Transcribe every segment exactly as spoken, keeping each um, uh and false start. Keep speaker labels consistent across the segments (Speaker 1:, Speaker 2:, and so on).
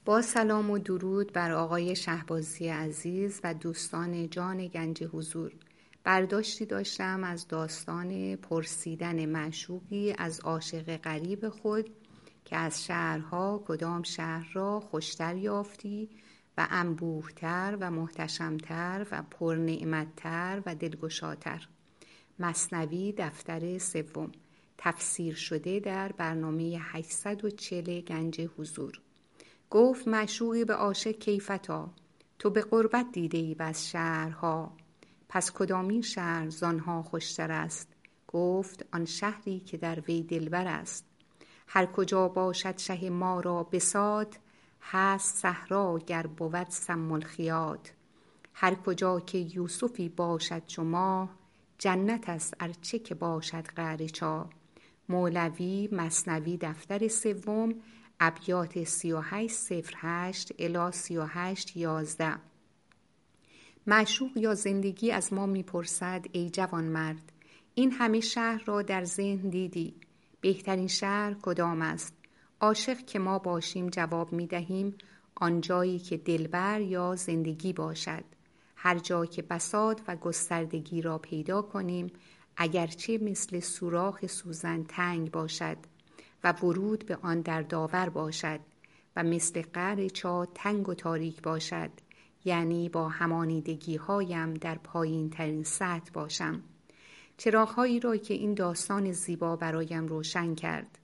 Speaker 1: با سلام و درود بر آقای شهبازی عزیز و دوستان جان گنج حضور. برداشتی داشتم از داستان پرسیدن معشوقی از عاشق غریب خود که از شهرها کدام شهر را خوشتر یافتی و انبوهتر و محتشمتر و پرنعمتتر و دلگشاتر. مثنوی دفتر سوم، تفسیر شده در برنامه هشتصد و چهل گنج حضور. گفت معشوقی به عاشق کیفتا، تو به غربت دیده ای بس شهرها، پس کدامین شهر زانها خوشتر است؟ گفت آن شهری که در وی دلبر است. هر کجا باشد شه ما را بساط، هست صحرا گر بود سم الخیاط. هر کجا که یوسفی باشد چو ماه، جنت است ارچه که باشد قعر چاه. مولوی مثنوی دفتر سوم، ابیات سی و هشت صفر هشت الی سی و هشت یازده. معشوق یا زندگی از ما میپرسد ای جوان مرد، این همه شهر را در ذهن دیدی، بهترین شهر کدام است؟ عاشق که ما باشیم جواب میدهیم آن جایی که دلبر یا زندگی باشد. هر جا که بساط و گستردگی را پیدا کنیم، اگرچه مثل سوراخ سوزن تنگ باشد و ورود به آن در داور باشد و مثل قعر چاه تنگ و تاریک باشد، یعنی با همانیدگی هایم در پایین ترین سطح باشم. چراغ‌هایی را که این داستان زیبا برایم روشن کرد.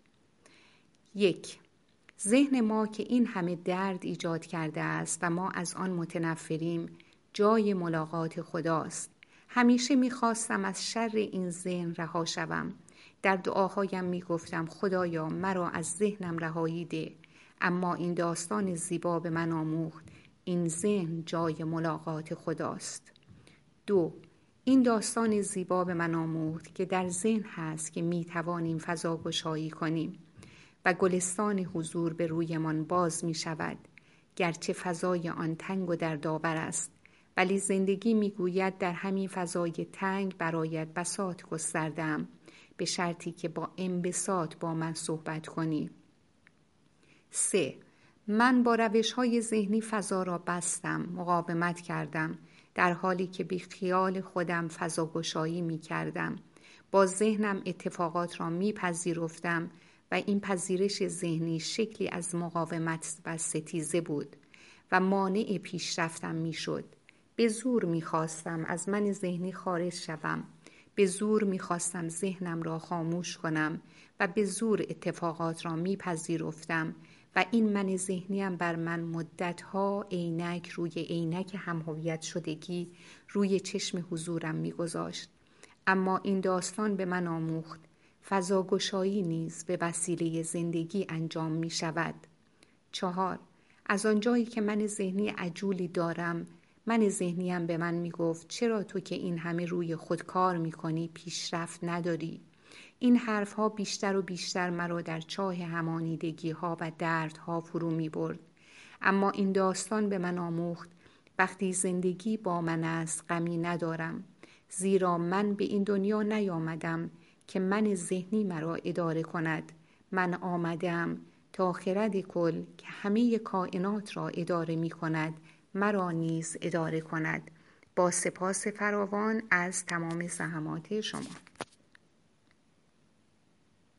Speaker 1: یک، ذهن ما که این همه درد ایجاد کرده است و ما از آن متنفریم، جای ملاقات خداست. همیشه میخواستم از شر این ذهن رها شوم. در دعاهایم میگفتم خدایا مرا از ذهنم رهایی ده، اما این داستان زیبا به من آموخت این ذهن جای ملاقات خداست. دو، این داستان زیبا به من آموخت که در ذهن هست که میتوانیم فضا گشایی کنیم و گلستان حضور به رویمان باز می شود، گرچه فضای آن تنگ و در داور است، ولی زندگی می گوید در همین فضای تنگ برایت بساط گستردم، به شرطی که با انبساط با من صحبت کنی. سه، من با روش های ذهنی فضا را بستم، مقاومت کردم، در حالی که بی خیال خودم فضا گشایی می کردم. با ذهنم اتفاقات را می پذیرفتم و این پذیرش ذهنی شکلی از مقاومت و ستیزه بود و مانع پیشرفتم می شد. به زور می خواستم از من ذهنی خارج شوم، به زور می خواستم ذهنم را خاموش کنم و به زور اتفاقات را می پذیرفتم و این من ذهنیم بر من مدتها عینک روی عینک همهویت شدگی روی چشم حضورم می گذاشت. اما این داستان به من آموخت فضاگشایی نیز به وسیله زندگی انجام می شود. چهار، از آنجایی که من ذهنی عجولی دارم، من ذهنیم به من می گفت چرا تو که این همه روی خود کار می کنی پیشرفت نداری؟ این حرف ها بیشتر و بیشتر مرا در چاه همانیدگی ها و دردها فرو می برد. اما این داستان به من آموخت وقتی زندگی با من است غمی ندارم، زیرا من به این دنیا نیامدم که من ذهنی مرا اداره کند. من آمدم تا خرد کل که همه کائنات را اداره می کند مرا نیز اداره کند. با سپاس فراوان از تمام زحمات شما.